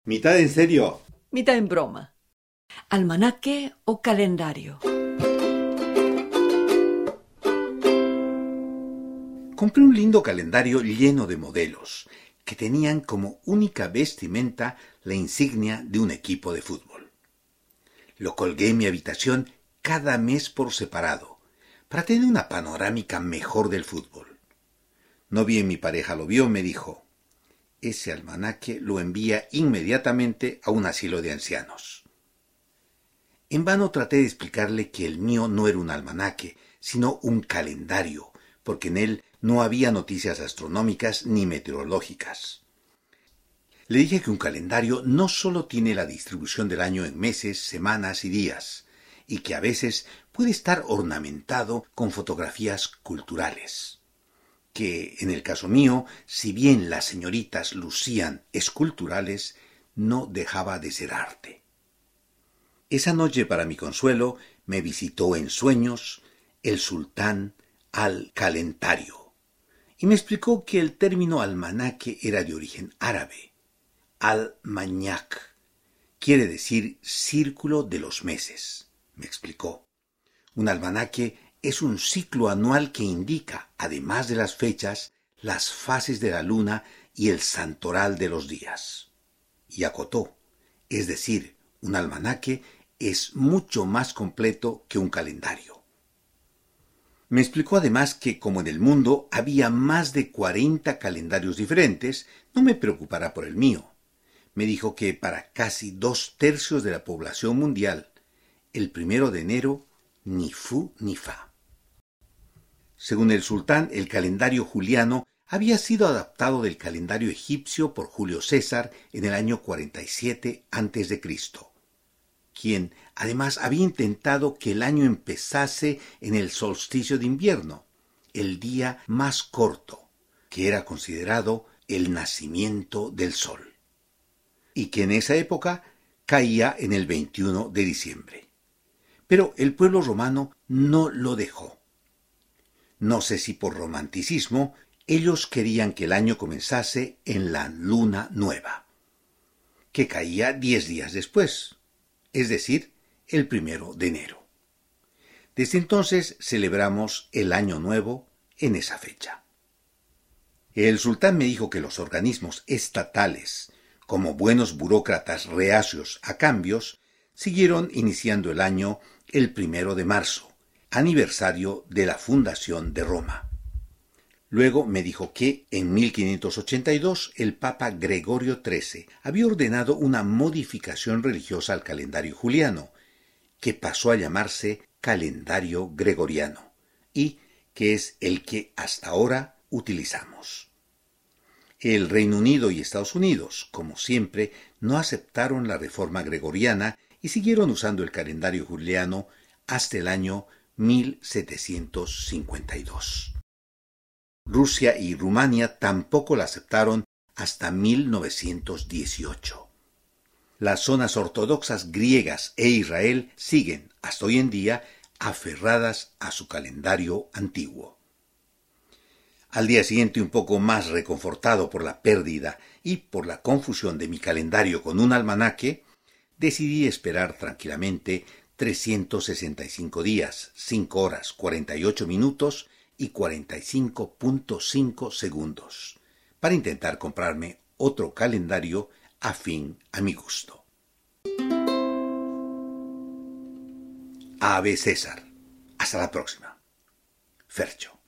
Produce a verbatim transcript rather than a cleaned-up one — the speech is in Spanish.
Mitad en serio. Mitad en broma. ¿Almanaque o calendario? Compré un lindo calendario lleno de modelos, que tenían como única vestimenta la insignia de un equipo de fútbol. Lo colgué en mi habitación cada mes por separado, para tener una panorámica mejor del fútbol. No bien mi pareja lo vio, me dijo: ese almanaque lo envía inmediatamente a un asilo de ancianos. En vano traté de explicarle que el mío no era un almanaque, sino un calendario, porque en él no había noticias astronómicas ni meteorológicas. Le dije que un calendario no solo tiene la distribución del año en meses, semanas y días, y que a veces puede estar ornamentado con fotografías culturales. Que, en el caso mío, si bien las señoritas lucían esculturales, no dejaba de ser arte. Esa noche, para mi consuelo, me visitó en sueños el sultán al-Calentario, y me explicó que el término almanaque era de origen árabe. Al-Mañak quiere decir círculo de los meses, me explicó. Un almanaque es un ciclo anual que indica, además de las fechas, las fases de la luna y el santoral de los días. Y acotó, es decir, un almanaque es mucho más completo que un calendario. Me explicó además que, como en el mundo había más de cuarenta calendarios diferentes, no me preocupara por el mío. Me dijo que para casi dos tercios de la población mundial, el primero de enero ni fu ni fa. Según el sultán, el calendario juliano había sido adaptado del calendario egipcio por Julio César en el año cuarenta y siete antes de Cristo, quien además había intentado que el año empezase en el solsticio de invierno, el día más corto, que era considerado el nacimiento del sol, y que en esa época caía en el veintiuno de diciembre. Pero el pueblo romano no lo dejó. No sé si por romanticismo, ellos querían que el año comenzase en la luna nueva, que caía diez días después, es decir, el primero de enero. Desde entonces celebramos el año nuevo en esa fecha. El sultán me dijo que los organismos estatales, como buenos burócratas reacios a cambios, siguieron iniciando el año el primero de marzo, aniversario de la fundación de Roma. Luego me dijo que en mil quinientos ochenta y dos el Papa Gregorio trece había ordenado una modificación religiosa al calendario juliano, que pasó a llamarse calendario gregoriano, y que es el que hasta ahora utilizamos. El Reino Unido y Estados Unidos, como siempre, no aceptaron la reforma gregoriana y siguieron usando el calendario juliano hasta el año mil setecientos cincuenta y dos. Rusia y Rumania tampoco la aceptaron hasta mil novecientos dieciocho. Las zonas ortodoxas griegas e Israel siguen, hasta hoy en día, aferradas a su calendario antiguo. Al día siguiente, un poco más reconfortado por la pérdida y por la confusión de mi calendario con un almanaque, decidí esperar tranquilamente trescientos sesenta y cinco días, cinco horas, cuarenta y ocho minutos y cuarenta y cinco punto cinco segundos, para intentar comprarme otro calendario afín a mi gusto. Ave César. Hasta la próxima. Fercho.